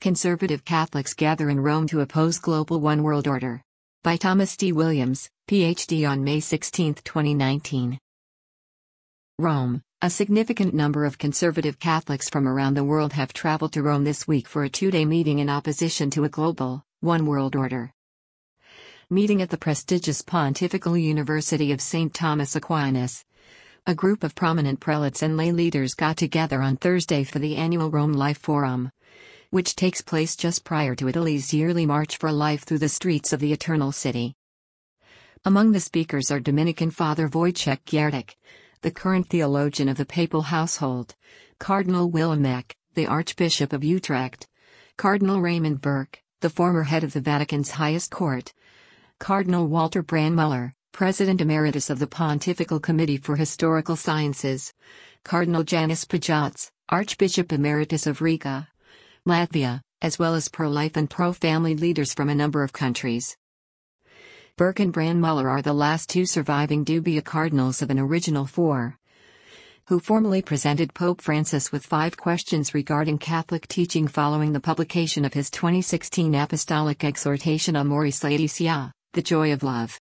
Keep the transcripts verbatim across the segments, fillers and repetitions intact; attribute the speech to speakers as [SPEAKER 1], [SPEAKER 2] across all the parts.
[SPEAKER 1] Conservative Catholics gather in Rome to oppose global one world order. By Thomas D. Williams, P H D on May sixteenth, twenty nineteen. Rome. A significant number of conservative Catholics from around the world have traveled to Rome this week for a two-day meeting in opposition to a global, one world order. Meeting at the prestigious Pontifical University of Saint Thomas Aquinas, a group of prominent prelates and lay leaders got together on Thursday for the annual Rome Life Forum, which takes place just prior to Italy's yearly March for Life through the streets of the Eternal City. Among the speakers are Dominican Father Wojciech Giertych, the current theologian of the papal household, Cardinal Willem Eck, the Archbishop of Utrecht, Cardinal Raymond Burke, the former head of the Vatican's highest court, Cardinal Walter Brandmüller, President Emeritus of the Pontifical Committee for Historical Sciences, Cardinal Janis Pajats, Archbishop Emeritus of Riga, Latvia, as well as pro-life and pro-family leaders from a number of countries. Burke and Brandmüller are the last two surviving dubia cardinals of an original four, who formally presented Pope Francis with five questions regarding Catholic teaching following the publication of his twenty sixteen Apostolic Exhortation Amoris Laetitia, The Joy of Love.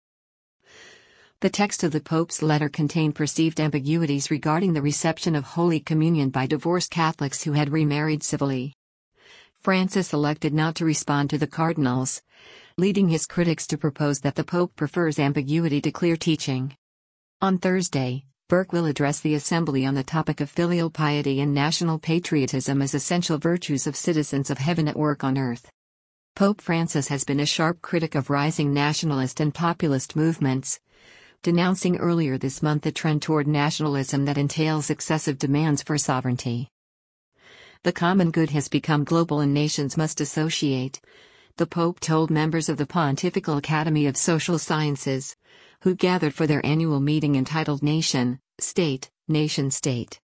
[SPEAKER 1] The text of the Pope's letter contained perceived ambiguities regarding the reception of Holy Communion by divorced Catholics who had remarried civilly. Francis elected not to respond to the cardinals, leading his critics to propose that the Pope prefers ambiguity to clear teaching. On Thursday, Burke will address the Assembly on the topic of filial piety and national patriotism as essential virtues of citizens of heaven at work on earth. Pope Francis has been a sharp critic of rising nationalist and populist movements, denouncing earlier this month a trend toward nationalism that entails excessive demands for sovereignty. The common good has become global and nations must associate, the Pope told members of the Pontifical Academy of Social Sciences, who gathered for their annual meeting entitled Nation, State, Nation State.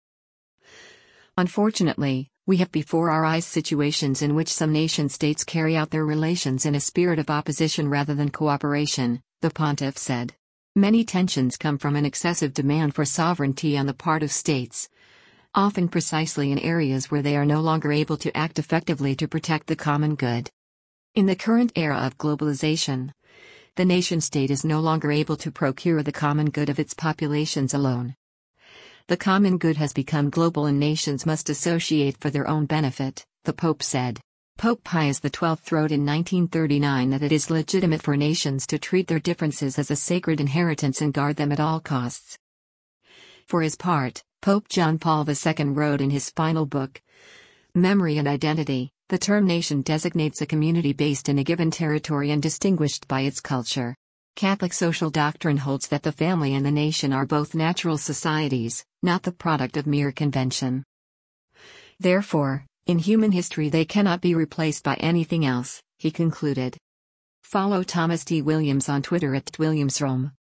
[SPEAKER 1] Unfortunately, we have before our eyes situations in which some nation-states carry out their relations in a spirit of opposition rather than cooperation, the pontiff said. Many tensions come from an excessive demand for sovereignty on the part of states, often precisely in areas where they are no longer able to act effectively to protect the common good. In the current era of globalization, the nation-state is no longer able to procure the common good of its populations alone. The common good has become global and nations must associate for their own benefit, the Pope said. Pope Pius the twelfth wrote in nineteen thirty-nine that it is legitimate for nations to treat their differences as a sacred inheritance and guard them at all costs. For his part, Pope John Paul the second wrote in his final book, Memory and Identity, the term nation designates a community based in a given territory and distinguished by its culture. Catholic social doctrine holds that the family and the nation are both natural societies, not the product of mere convention. Therefore, in human history they cannot be replaced by anything else, he concluded. Follow Thomas D. Williams on Twitter at williamsrome.